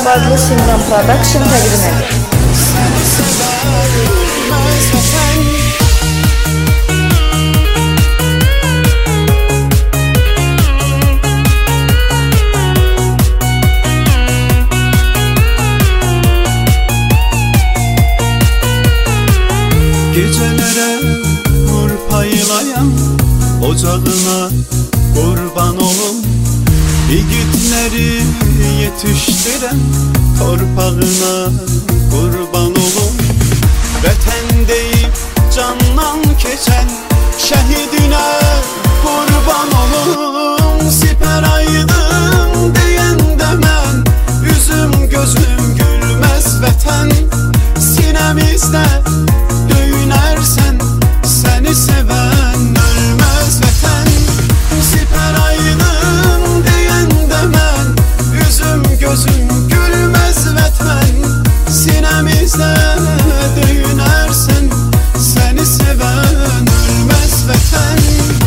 adlı Simran Production təqdim edir. Gecelere nur paylayan ocağına kurban olum, yiğitleri yetiştiren torpağına kurban olum. Vətən deyip candan keçen şehidine kurban olum. Siper aydım deyəndə mən üzüm gözüm gülmez vətən. Sinemizde döyünersen seni seven ölmez vətən. Siper aydım deyəndə mən üzüm gözüm gülmez vətən. Sinemizde döyünersen seni seven ölmez vətən.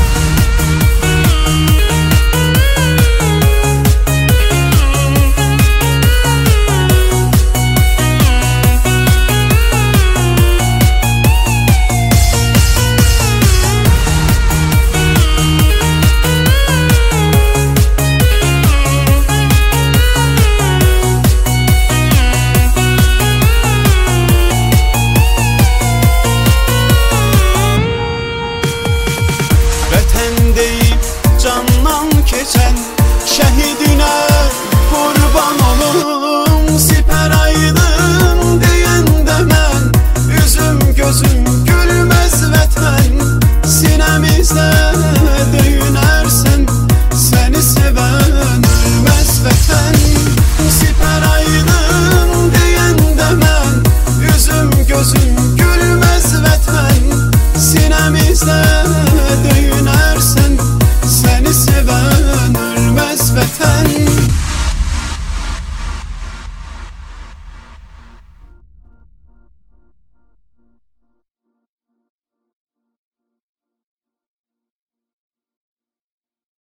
Candan keçen şehidine kurban olum. Siper aydım deyəndə mən üzüm gözüm gülmez vətən. Sinemizde döyünersen seni seven ölmez vətən. Siper aydım deyəndə mən üzüm gözüm gülmez vətən. Sinemizde döyünersen